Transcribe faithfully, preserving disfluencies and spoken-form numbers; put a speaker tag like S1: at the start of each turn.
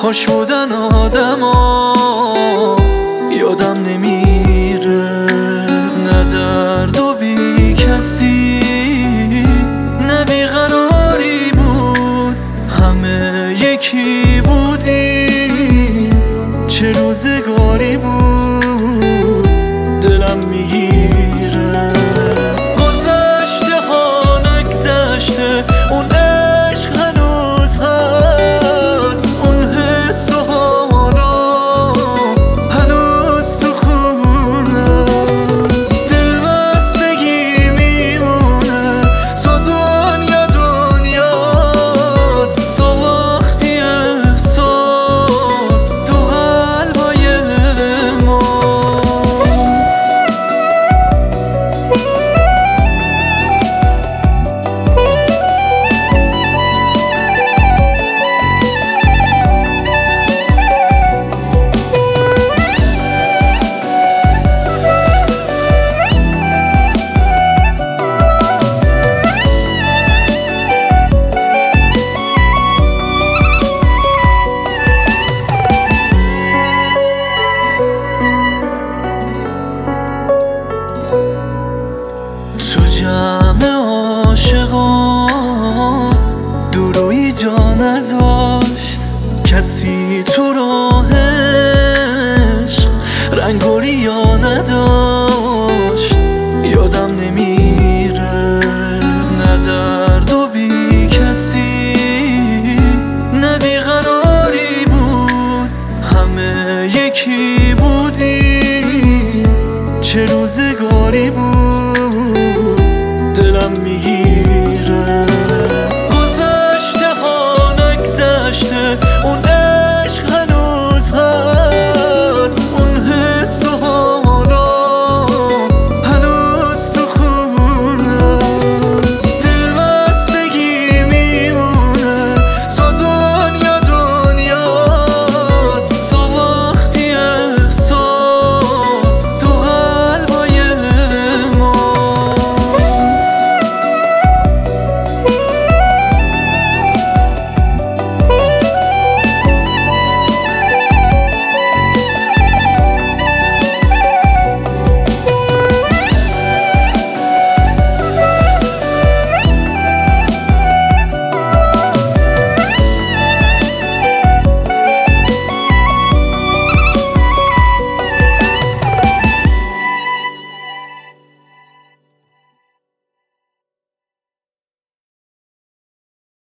S1: خوش بودن آدما یادم نمیره، نه درد و بی کسی نه بیقراری بود، همه یکی بودیم، چه روزگاری بود دلم میگیره. گذشته ها نگذشته، اون عشق هنوز هست، اون حس و حالا هنوز تو خونه، دل بستگی میمونه، تو دنیا دنیاست، تو وقتی احساس تو قلبای تو جمع عاشقان درویی جا نداشت، کسی تو رو